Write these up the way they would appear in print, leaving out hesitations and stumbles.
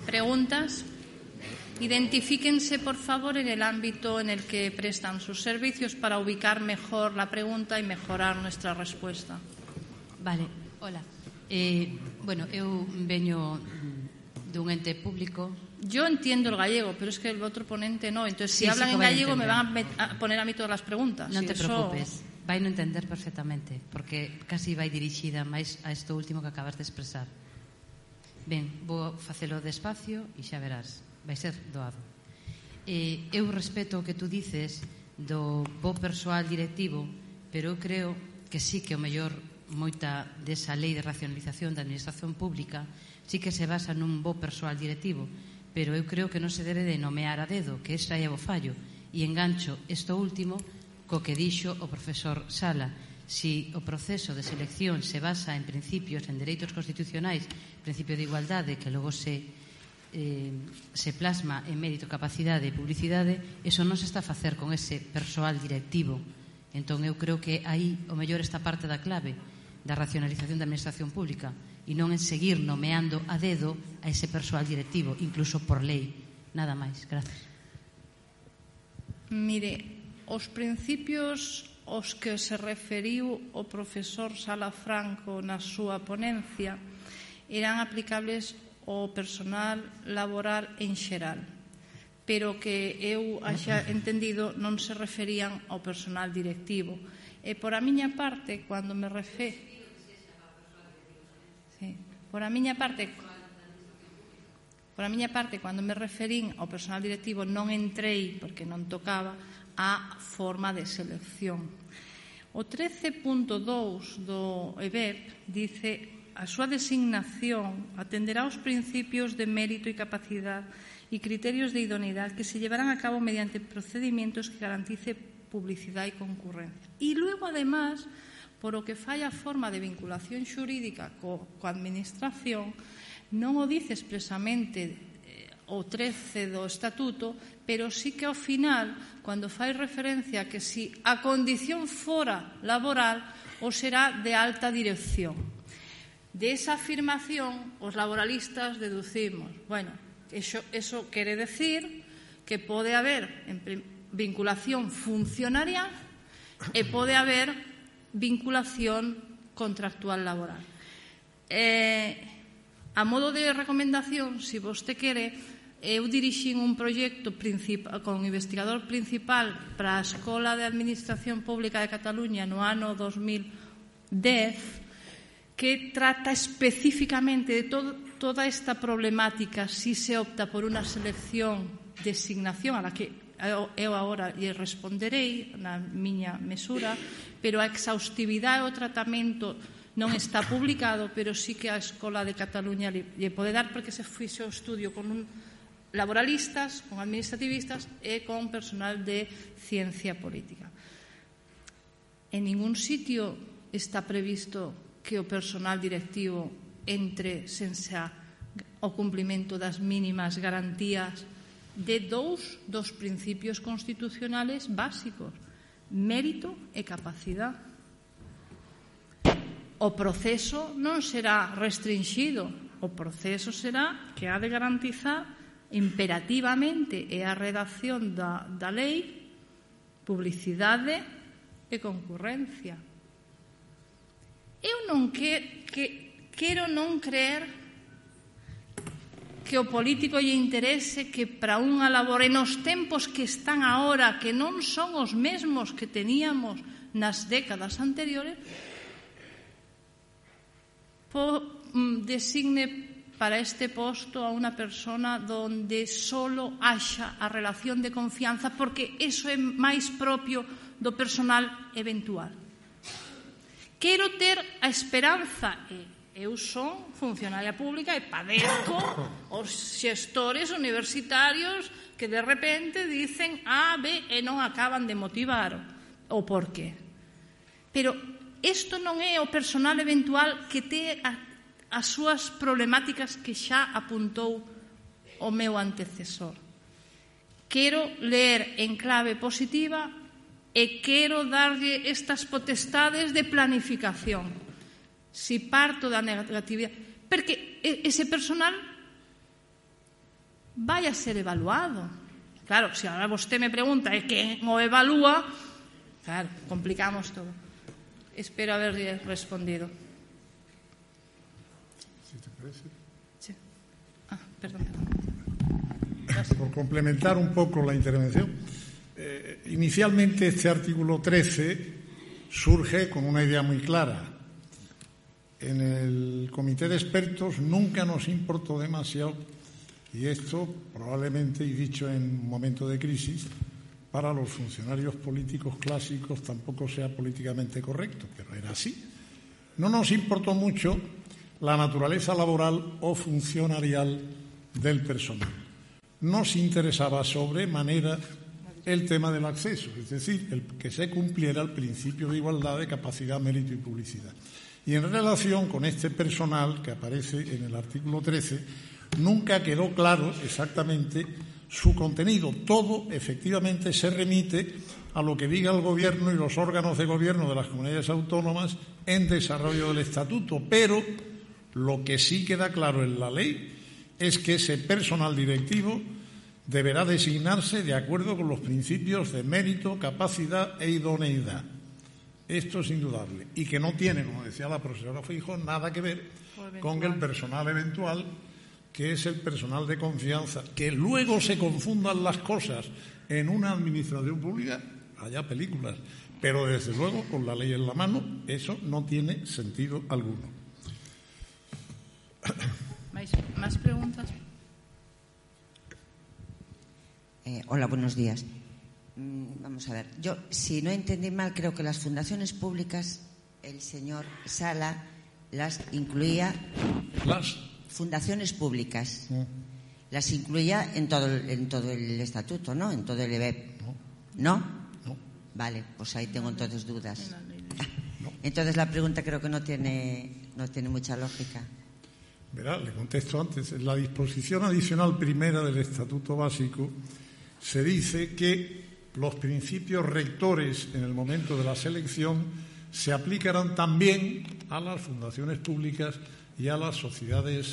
preguntas. Identifíquense, por favor, en el ámbito en el que prestan sus servicios para ubicar mejor la pregunta y mejorar nuestra respuesta. Vale, hola. Bueno, eu veño dun ente público. Yo entiendo el gallego, pero es que el otro ponente no. Entonces, si hablan en gallego, me van a poner a mí todas las preguntas. Non te preocupes, vai no entender perfectamente, porque casi vai dirixida máis a isto último que acabas de expresar. Ben, vou facelo despacio e xa verás, vai ser doado. Eu respeto o que tú dices do bo persoal directivo, pero eu creo que sí que o mellor moita desa lei de racionalización da administración pública sí que se basa nun bo persoal directivo, pero eu creo que non se debe de nomear a dedo, que esa é o fallo. E engancho isto último co que dixo o profesor Sala. Si o proceso de selección se basa en principios, en dereitos constitucionais, principio de igualdade, que logo se plasma en mérito, capacidade e publicidade, eso non se está a facer con ese persoal directivo. Entón eu creo que aí o mellor está parte da clave da racionalización da administración pública e non en seguir nomeando a dedo a ese persoal directivo, incluso por lei. Nada máis. Gracias. Mire, os principios aos que se referiu o profesor Sala Franco na súa ponencia eran aplicables ao personal laboral en xeral, pero que eu xa entendido non se referían ao personal directivo. E por a miña parte, cando me cando me referín ao personal directivo non entrei, porque non tocaba, a forma de selección. O 13.2 do EBEP dice: a súa designación atenderá aos principios de mérito e capacidade e criterios de idoneidade que se llevarán a cabo mediante procedimientos que garantice publicidade e concurrencia. E logo, además, por o que fai a forma de vinculación xurídica coa administración, non o dice expresamente o 13 do Estatuto, pero sí que ao final, cando fai referencia a que si a condición fora laboral ou será de alta dirección. De esa afirmación, os laboralistas deducimos, bueno, eso quere decir que pode haber vinculación funcionarial e pode haber vinculación contractual laboral. A modo de recomendación, se vostede quere, eu dirixín un proxecto con investigador principal para a Escola de Administración Pública de Cataluña no ano 2010 que trata especificamente de toda esta problemática si se opta por unha selección, designación a la que eu agora lle responderei na miña mesura, pero a exhaustividade e o tratamento non está publicado, pero sí que a Escola de Cataluña lle pode dar, porque se fixe o estudio con laboralistas, con administrativistas e con personal de ciencia política. En ningún sitio está previsto que o personal directivo entre sense o cumplimento das mínimas garantías de dous dos principios constitucionales básicos: mérito e capacidade. O proceso non será restringido, o proceso será que ha de garantizar imperativamente e a redacción da lei publicidade e concurrencia. Eu non quero non creer que o político lle interese que para unha labor en os tempos que están agora, que non son os mesmos que teníamos nas décadas anteriores, designe para este posto a unha persona donde solo haxa a relación de confianza, porque eso é máis propio do personal eventual. Quero ter a esperanza, eu son funcionaria pública e padezco os xestores universitarios que de repente dicen A, B e non acaban de motivar o porqué. Pero isto non é o personal eventual que te as súas problemáticas que xa apuntou o meu antecesor. Quero ler en clave positiva e quero darlle estas potestades de planificación. Si parto da negatividade, porque ese personal vai a ser evaluado. Claro, se agora vostede me pregunta quen o evalúa, claro, complicamos todo. Espero haberlle respondido. Si te parece. Sí. Perdón. Por complementar un poco la intervención, inicialmente este artículo 13 surge con una idea muy clara. En el comité de expertos nunca nos importó demasiado, y esto probablemente, y dicho en un momento de crisis, para los funcionarios políticos clásicos tampoco sea políticamente correcto, pero era así. No nos importó mucho la naturaleza laboral o funcionarial del personal. Nos interesaba sobremanera el tema del acceso, es decir, el que se cumpliera el principio de igualdad de capacidad, mérito y publicidad. Y en relación con este personal que aparece en el artículo 13, nunca quedó claro exactamente su contenido. Todo, efectivamente, se remite a lo que diga el Gobierno y los órganos de gobierno de las comunidades autónomas en desarrollo del Estatuto, pero lo que sí queda claro en la ley es que ese personal directivo deberá designarse de acuerdo con los principios de mérito, capacidad e idoneidad. Esto es indudable. Y que no tiene, como decía la profesora Feijóo, nada que ver con el personal eventual, que es el personal de confianza. Que luego se confundan las cosas en una administración pública, haya películas. Pero, desde luego, con la ley en la mano, eso no tiene sentido alguno. ¿Más preguntas? Hola, buenos días. Vamos a ver. Yo, si no entendí mal, creo que las fundaciones públicas, el señor Sala las incluía. ¿Las? Fundaciones públicas. Las incluía en todo el estatuto, ¿no? En todo el EBEP. ¿No? No. Vale, pues ahí tengo entonces dudas. No. Entonces la pregunta creo que no tiene mucha lógica. Verá, le contesto antes. En la disposición adicional primera del Estatuto Básico se dice que los principios rectores en el momento de la selección se aplicarán también a las fundaciones públicas y a las sociedades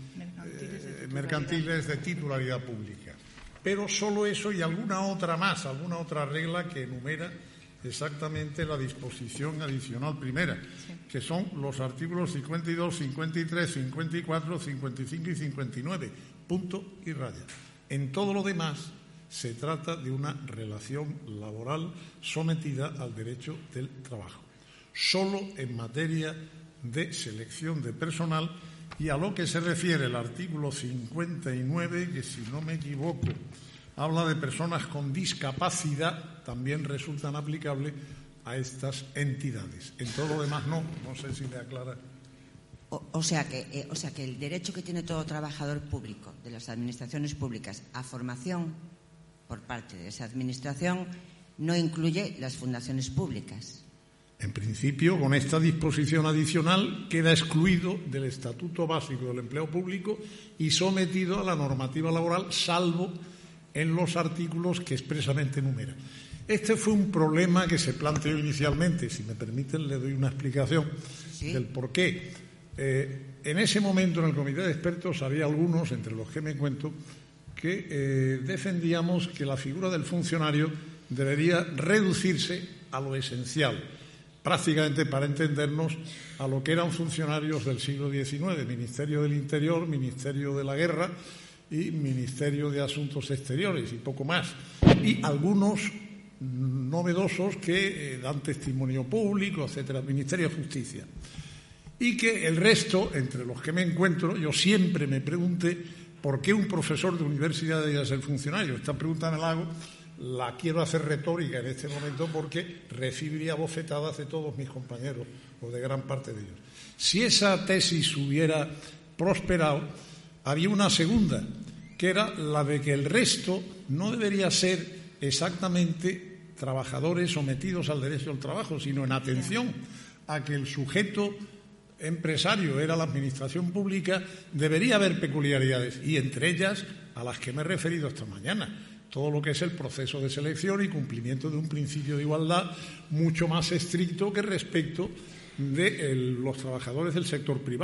mercantiles de titularidad pública. Pero solo eso y alguna otra más, alguna otra regla que enumera exactamente la disposición adicional primera, que son los artículos 52, 53, 54, 55 y 59, punto y raya. En todo lo demás se trata de una relación laboral sometida al derecho del trabajo. Solo en materia de selección de personal, y a lo que se refiere el artículo 59, que si no me equivoco habla de personas con discapacidad, también resultan aplicables a estas entidades. En todo lo demás no sé si le aclara. O sea que el derecho que tiene todo trabajador público de las administraciones públicas a formación por parte de esa administración no incluye las fundaciones públicas. En principio, con esta disposición adicional queda excluido del Estatuto Básico del Empleo Público y sometido a la normativa laboral, salvo en los artículos que expresamente enumera. Este fue un problema que se planteó inicialmente. Si me permiten, le doy una explicación del por qué. En ese momento, en el comité de expertos, había algunos, entre los que me encuentro, que defendíamos que la figura del funcionario debería reducirse a lo esencial, prácticamente, para entendernos, a lo que eran funcionarios del siglo XIX, Ministerio del Interior, Ministerio de la Guerra y Ministerio de Asuntos Exteriores, y poco más. Y algunos novedosos que dan testimonio público, etcétera, Ministerio de Justicia. Y que el resto, entre los que me encuentro, yo siempre me pregunté por qué un profesor de universidad debía ser funcionario. Esta pregunta me la hago, la quiero hacer retórica en este momento porque recibiría bofetadas de todos mis compañeros o de gran parte de ellos. Si esa tesis hubiera prosperado, había una segunda, que era la de que el resto no debería ser exactamente trabajadores sometidos al derecho al trabajo, sino en atención a que el sujeto empresario era la administración pública, debería haber peculiaridades, y entre ellas a las que me he referido esta mañana. Todo lo que es el proceso de selección y cumplimiento de un principio de igualdad mucho más estricto que respecto de los trabajadores del sector privado.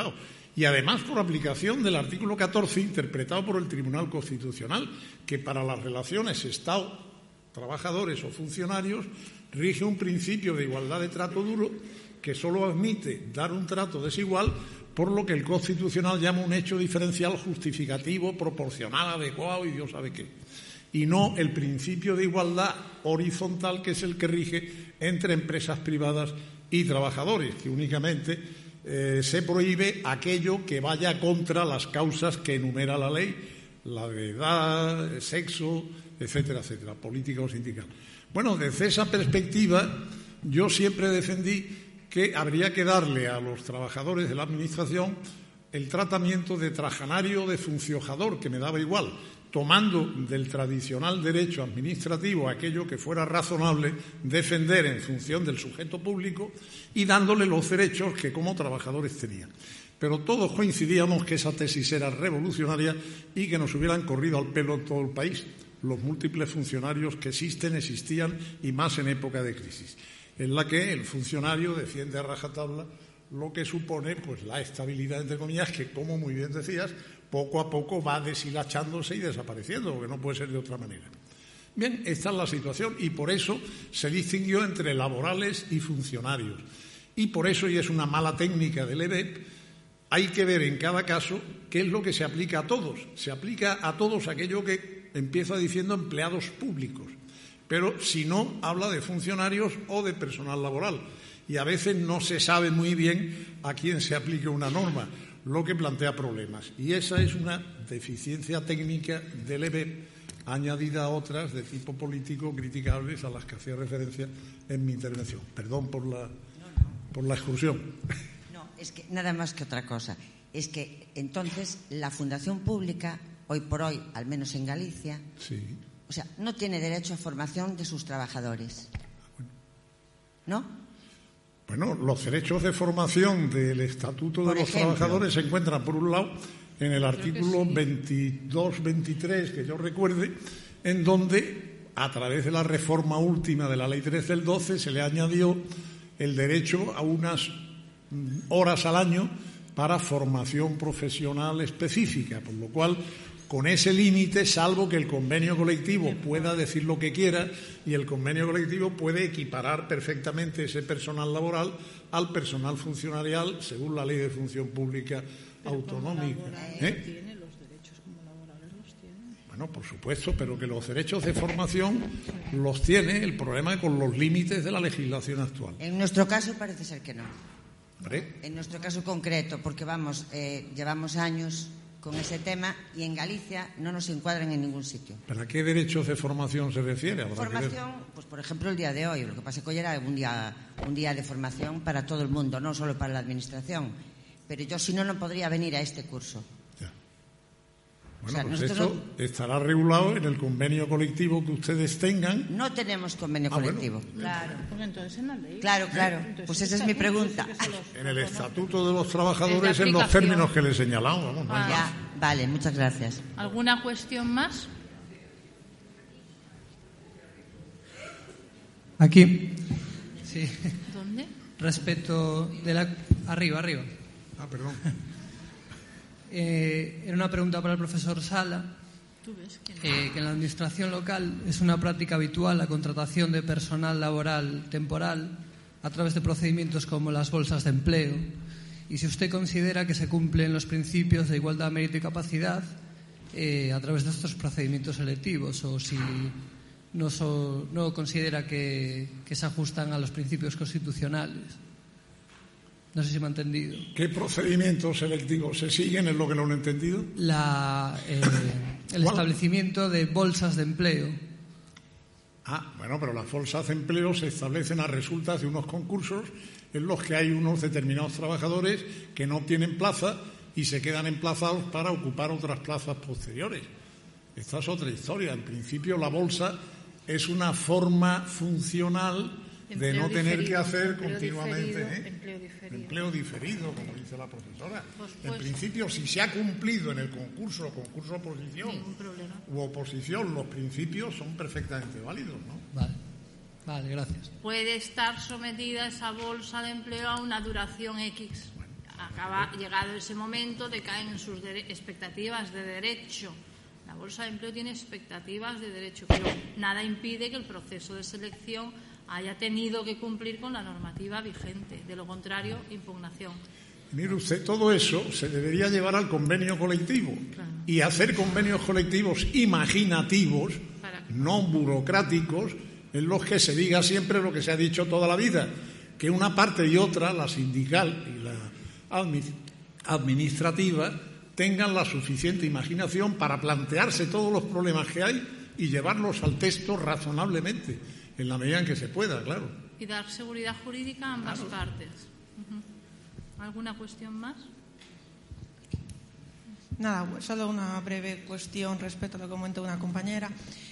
y además por aplicación del artículo 14 interpretado por el Tribunal Constitucional, que para las relaciones Estado-trabajadores o funcionarios rige un principio de igualdad de trato duro que solo admite dar un trato desigual por lo que el Constitucional llama un hecho diferencial justificativo, proporcional, adecuado y Dios sabe qué, y no el principio de igualdad horizontal que es el que rige entre empresas privadas y trabajadores, que únicamente se prohíbe aquello que vaya contra las causas que enumera la ley, la de edad, sexo, etcétera, etcétera, política o sindical. Bueno, desde esa perspectiva yo siempre defendí que habría que darle a los trabajadores de la Administración el tratamiento de trajanario o de funcionador, que me daba igual, tomando del tradicional derecho administrativo aquello que fuera razonable defender en función del sujeto público y dándole los derechos que como trabajadores tenían. Pero todos coincidíamos que esa tesis era revolucionaria y que nos hubieran corrido al pelo en todo el país los múltiples funcionarios que existían y más en época de crisis, en la que el funcionario defiende a rajatabla lo que supone pues la estabilidad, entre comillas, que, como muy bien decías, poco a poco va deshilachándose y desapareciendo, porque no puede ser de otra manera. Bien, esta es la situación y por eso se distinguió entre laborales y funcionarios. Y por eso, y es una mala técnica del EBEP, hay que ver en cada caso qué es lo que se aplica a todos. Se aplica a todos aquello que empieza diciendo empleados públicos, pero si no, habla de funcionarios o de personal laboral. Y a veces no se sabe muy bien a quién se aplica una norma, lo que plantea problemas. Y esa es una deficiencia técnica del EBEP, añadida a otras de tipo político criticables a las que hacía referencia en mi intervención. Perdón por la excursión. No, es que nada más que otra cosa. Es que entonces la fundación pública, hoy por hoy, al menos en Galicia, sí, o sea, no tiene derecho a formación de sus trabajadores. ¿No? Bueno, los derechos de formación del Estatuto de los Trabajadores se encuentran, por un lado, en el artículo 22-23, que yo recuerde, en donde, a través de la reforma última de la Ley 3 del 12, se le añadió el derecho a unas horas al año para formación profesional específica, por lo cual, con ese límite, salvo que el convenio colectivo pueda decir lo que quiera y el convenio colectivo puede equiparar perfectamente ese personal laboral al personal funcionarial según la Ley de Función Pública Autonómica. ¿Tiene los derechos como laborales? ¿Los tiene? Bueno, por supuesto, pero que los derechos de formación los tiene, el problema es con los límites de la legislación actual. En nuestro caso parece ser que no. ¿Vale? En nuestro caso concreto, porque llevamos años con ese tema y en Galicia no nos encuadran en ningún sitio. ¿Pero a qué derechos de formación se refiere? Formación, pues por ejemplo el día de hoy. Lo que pasa es que hoy era un día de formación para todo el mundo, no solo para la Administración. Pero yo si no, no podría venir a este curso. Ya. Bueno, pues esto estará regulado en el convenio colectivo que ustedes tengan. No tenemos convenio colectivo. Bueno. Claro, porque entonces en la ley. Claro. Entonces, pues esa es mi pregunta. En el Estatuto de los Trabajadores, en los términos que le señalamos. Vamos, Ya, vale, muchas gracias. ¿Alguna cuestión más? Aquí. Sí. ¿Dónde? Respecto de la... Arriba. Ah, perdón. Era una pregunta para el profesor Sala, que en la administración local es una práctica habitual la contratación de personal laboral temporal a través de procedimientos como las bolsas de empleo, y si usted considera que se cumplen los principios de igualdad, mérito y capacidad a través de estos procedimientos selectivos, o si no considera que se ajustan a los principios constitucionales. No sé si me ha entendido. ¿Qué procedimientos selectivos se siguen? ¿Es lo que no he entendido? El establecimiento de bolsas de empleo. Bueno, pero las bolsas de empleo se establecen a resultas de unos concursos en los que hay unos determinados trabajadores que no tienen plaza y se quedan emplazados para ocupar otras plazas posteriores. Esta es otra historia. En principio, la bolsa es una forma funcional de no tener que hacer continuamente empleo diferido, como dice la profesora. Pues, en principio, si se ha cumplido en el concurso oposición u oposición, los principios son perfectamente válidos, ¿no? Vale, gracias. Puede estar sometida esa bolsa de empleo a una duración X. acaba llegado ese momento, decaen en sus expectativas de derecho. La bolsa de empleo tiene expectativas de derecho, pero nada impide que el proceso de selección haya tenido que cumplir con la normativa vigente. De lo contrario, impugnación. Mire usted, todo eso se debería llevar al convenio colectivo, claro, y hacer convenios colectivos imaginativos, no burocráticos, en los que se diga siempre lo que se ha dicho toda la vida, que una parte y otra, la sindical y la administrativa, tengan la suficiente imaginación para plantearse todos los problemas que hay y llevarlos al texto razonablemente, en la medida en que se pueda, claro. Y dar seguridad jurídica a ambas partes. ¿Alguna cuestión más? Nada, solo una breve cuestión respecto a lo que comentó una compañera.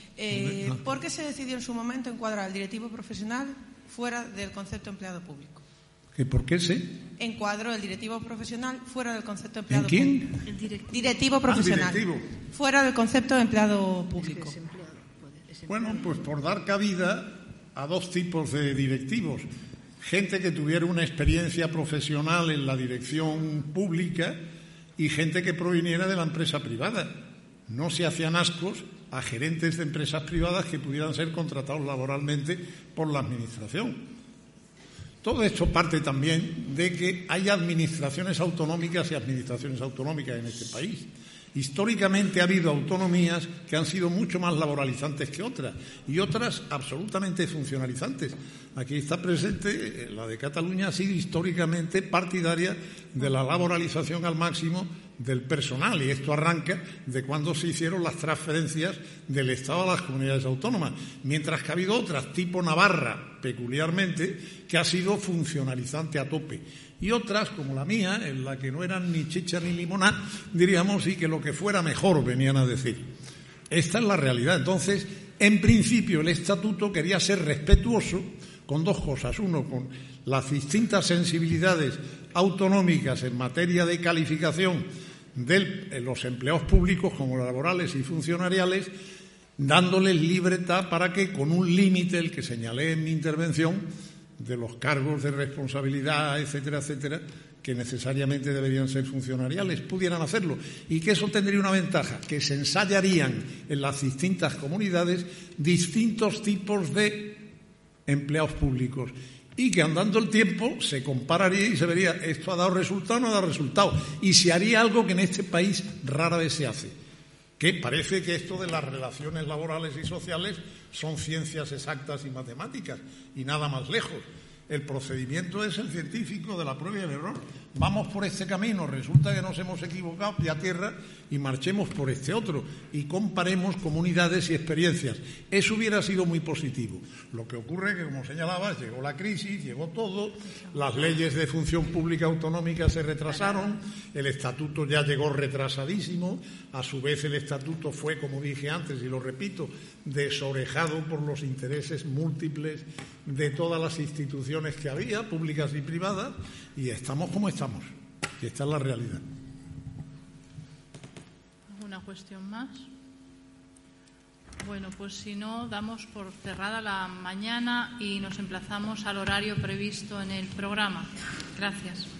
¿Por qué se decidió en su momento encuadrar al directivo profesional fuera del concepto empleado público? ¿Por qué se encuadró el directivo profesional fuera del concepto empleado público? ¿En quién? El directivo profesional. Directivo. Fuera del concepto de empleado público. Bueno, pues por dar cabida a dos tipos de directivos. Gente que tuviera una experiencia profesional en la dirección pública y gente que proviniera de la empresa privada. No se hacían ascos a gerentes de empresas privadas que pudieran ser contratados laboralmente por la Administración. Todo esto parte también de que hay administraciones autonómicas y administraciones autonómicas en este país. Históricamente ha habido autonomías que han sido mucho más laboralizantes que otras y otras absolutamente funcionalizantes. Aquí está presente, la de Cataluña ha sido históricamente partidaria de la laboralización al máximo del personal, y esto arranca de cuando se hicieron las transferencias del Estado a las comunidades autónomas, mientras que ha habido otras, tipo Navarra, peculiarmente, que ha sido funcionalizante a tope. Y otras, como la mía, en la que no eran ni chicha ni limonada, diríamos, y que lo que fuera mejor venían a decir. Esta es la realidad. Entonces, en principio, el Estatuto quería ser respetuoso con dos cosas. Uno, con las distintas sensibilidades autonómicas en materia de calificación de los empleados públicos como laborales y funcionariales, dándoles libertad para que, con un límite, el que señalé en mi intervención, de los cargos de responsabilidad, etcétera, etcétera, que necesariamente deberían ser funcionariales, pudieran hacerlo. Y que eso tendría una ventaja, que se ensayarían en las distintas comunidades distintos tipos de empleados públicos y que, andando el tiempo, se compararía y se vería esto ha dado resultado o no ha dado resultado, y se haría algo que en este país rara vez se hace, que parece que esto de las relaciones laborales y sociales son ciencias exactas y matemáticas y nada más lejos. El procedimiento es el científico de la prueba y el error. Vamos por este camino, resulta que nos hemos equivocado, pie a tierra, y marchemos por este otro y comparemos comunidades y experiencias. Eso hubiera sido muy positivo. Lo que ocurre es que, como señalabas, llegó la crisis, llegó todo, las leyes de función pública autonómica se retrasaron, el estatuto ya llegó retrasadísimo, a su vez el estatuto fue, como dije antes y lo repito, desorejado por los intereses múltiples de todas las instituciones que había, públicas y privadas, y estamos como estamos. Y esta es la realidad. ¿Alguna cuestión más? Bueno, pues si no, damos por cerrada la mañana y nos emplazamos al horario previsto en el programa. Gracias.